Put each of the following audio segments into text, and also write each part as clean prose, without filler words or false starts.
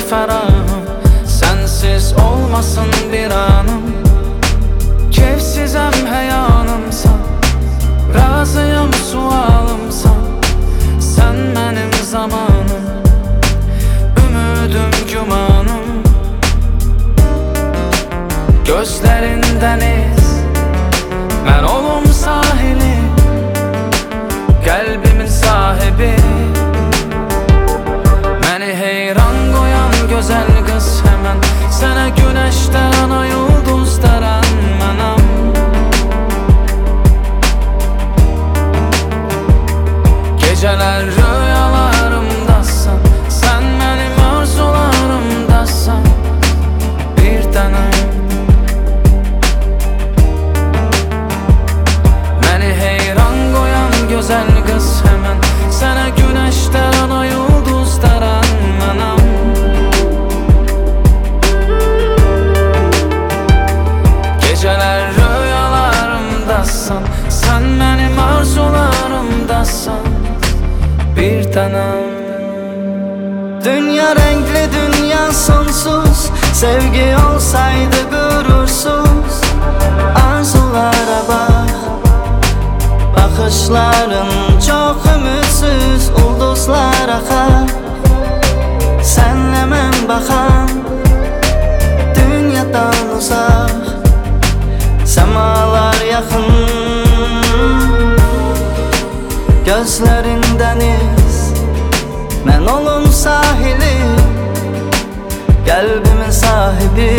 ferahım, sensiz olmasın bir anım. Keyfsizem heyanımsan, razıyım sualımsan. Sen benim zamanım, ümidim gümanım. Gözlerin deniz, ben olum sahili, kalbimin sahibi. Beni heyran koyan güzel kız hemen, sana güneşten ana yıldızdan mənəm. Geceler rüyalarımdasan, sen benim arzularımdasan. Bir tanem, beni heyran koyan güzel kız hemen, sana güneşten ana yıldızdan mənəm. Geceler rüyalarımdasan, sen benim arzularımdasan. Bir tanem. Dünya renkli, dünya sonsuz, sevgi olsaydı gurursuz. Arzulara bak, bakışların çok ümitsiz. Ulduzlar akar, senle mən bakan. Dünyadan uzak, semalar yakın. Gözlerin deniz, mən olum sahili, kalbimin sahibi.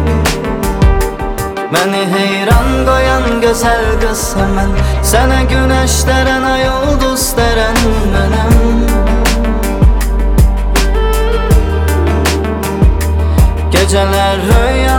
Beni heyran koyan güzel kız hemen, sana güneş deren, ay yıldız deren benim. Geceler rüya